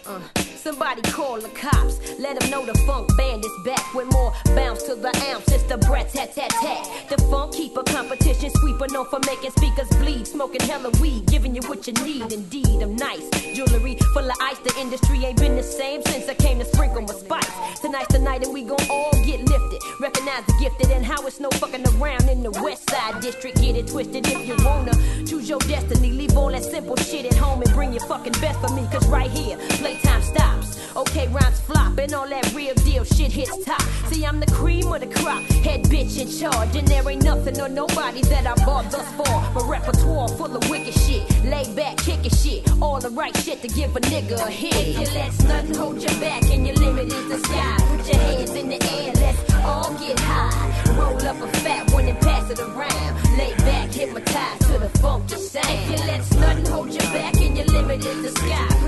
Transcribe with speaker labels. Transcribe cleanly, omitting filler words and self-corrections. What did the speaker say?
Speaker 1: Somebody call the cops. Let them know the funk band is back with more bounce to the amps. It's the brat tat tat tat. The funk keeper competition sweeper known for making speakers bleed. Smoking hella weed, giving you what you need. Indeed, I'm nice. Jewelry full of ice. The industry ain't been the same since I came to sprinkle my spice. Tonight's the night and we gon' all get lifted. Recognize the gifted and how it's no fucking around in the West Side District. Get it twisted if you wanna. Choose your destiny. Leave all that simple shit at home and bring your fucking best for me. Cause right here, playtime stops. Okay, rhymes flop and all that real deal shit hits top. See, I'm the cream of the crop, head bitch in charge. And there ain't nothing or nobody that I bought thus far. My repertoire full of wicked shit, laid back, kicking shit. All the right shit to give a nigga a hit. If you let nothing hold you back and your limit is the sky, put your hands in the air, let's all get high. Roll up a fat one and pass it around. Lay back, hypnotized to the funky sound. If you let nothing hold you back and your limit is the sky,